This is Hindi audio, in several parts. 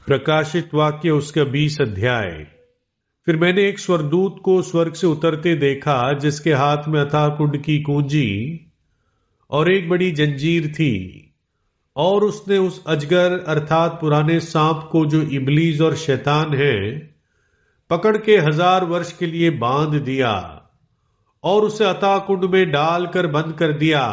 प्रकाशित वाक्य उसका 20 अध्याय। फिर मैंने एक स्वर्गदूत को स्वर्ग से उतरते देखा, जिसके हाथ में अथाह कुंड की कुंजी और एक बड़ी जंजीर थी। और उसने उस अजगर अर्थात पुराने सांप को, जो इबलीस और शैतान है, पकड़ के 1000 वर्ष के लिए बांध दिया और उसे अथाह कुंड में डालकर बंद कर दिया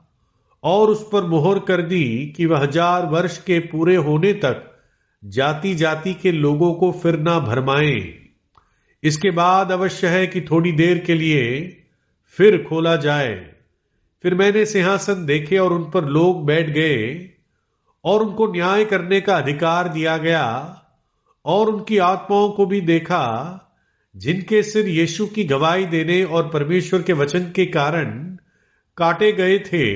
और उस पर मुहर कर दी कि वह 1000 वर्ष के पूरे होने तक जाति जाति के लोगों को फिर ना भरमाए। इसके बाद अवश्य है कि थोड़ी देर के लिए फिर खोला जाए। फिर मैंने सिंहासन देखे और उन पर लोग बैठ गए और उनको न्याय करने का अधिकार दिया गया। और उनकी आत्माओं को भी देखा, जिनके सिर यीशु की गवाही देने और परमेश्वर के वचन के कारण काटे गए थे,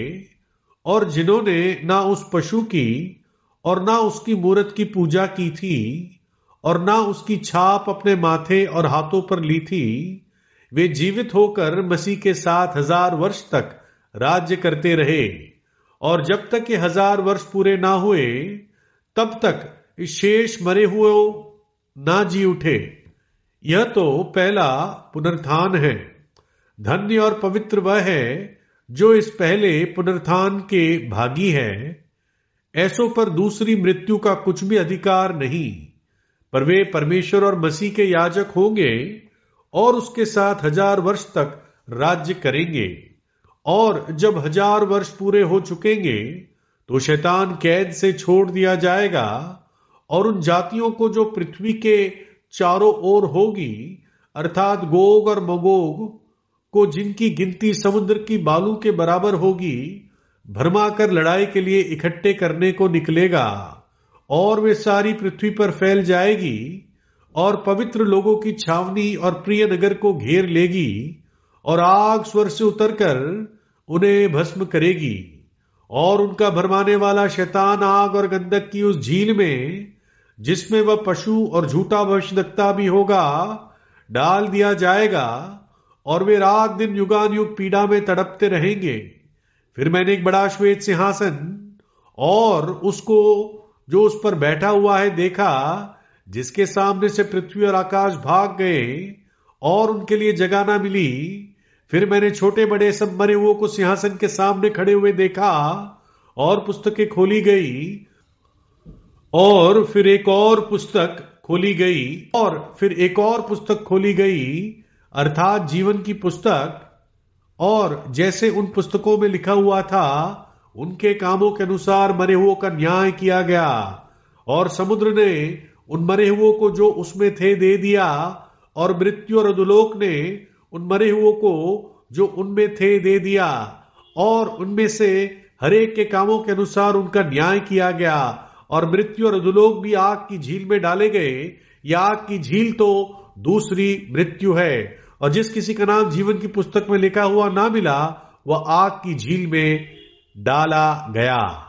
और जिन्होंने ना उस पशु की और ना उसकी मूरत की पूजा की थी और ना उसकी छाप अपने माथे और हाथों पर ली थी। वे जीवित होकर मसीह के साथ 1000 वर्ष तक राज्य करते रहे। और जब तक ये 1000 वर्ष पूरे ना हुए, तब तक शेष मरे हुए ना जी उठे। यह तो पहला पुनरुत्थान है। धन्य और पवित्र वह है जो इस पहले पुनरुत्थान के भागी है। ऐसों पर दूसरी मृत्यु का कुछ भी अधिकार नहीं, पर वे परमेश्वर और मसीह के याजक होंगे और उसके साथ 1000 वर्ष तक राज्य करेंगे। और जब 1000 वर्ष पूरे हो चुकेंगे, तो शैतान कैद से छोड़ दिया जाएगा और उन जातियों को जो पृथ्वी के चारों ओर होगी, अर्थात गोग और मगोग को, जिनकी गिनती समुद्र की बालू के बराबर होगी, भरमाकर लड़ाई के लिए इकट्ठे करने को निकलेगा। और वे सारी पृथ्वी पर फैल जाएगी और पवित्र लोगों की छावनी और प्रिय नगर को घेर लेगी और आग स्वर्ग से उतरकर उन्हें भस्म करेगी। और उनका भरमाने वाला शैतान आग और गंधक की उस झील में, जिसमें वह पशु और झूठा भविष्यद्वक्ता भी होगा, डाल दिया जाएगा। और वे रात दिन युगान युग पीड़ा में तड़पते रहेंगे। फिर मैंने एक बड़ा श्वेत सिंहासन और उसको जो उस पर बैठा हुआ है देखा, जिसके सामने से पृथ्वी और आकाश भाग गए और उनके लिए जगह ना मिली। फिर मैंने छोटे बड़े सब मरे हुओं को सिंहासन के सामने खड़े हुए देखा और पुस्तकें खोली गई। और फिर एक और पुस्तक खोली गई, अर्थात जीवन की पुस्तक। और जैसे उन पुस्तकों में लिखा हुआ था, उनके कामों के अनुसार मरे हुओं का न्याय किया गया। और समुद्र ने उन मरे हुओं को जो उसमें थे दे दिया, और मृत्यु और अधोलोक ने उन मरे हुओं को जो उनमें थे दे दिया। और उनमें से हरेक के कामों के अनुसार उनका न्याय किया गया। और मृत्यु और अधोलोक भी आग की झील में डाले गए। यह आग की झील तो दूसरी मृत्यु है। और जिस किसी का नाम जीवन की पुस्तक में लिखा हुआ ना मिला, वह आग की झील में डाला गया।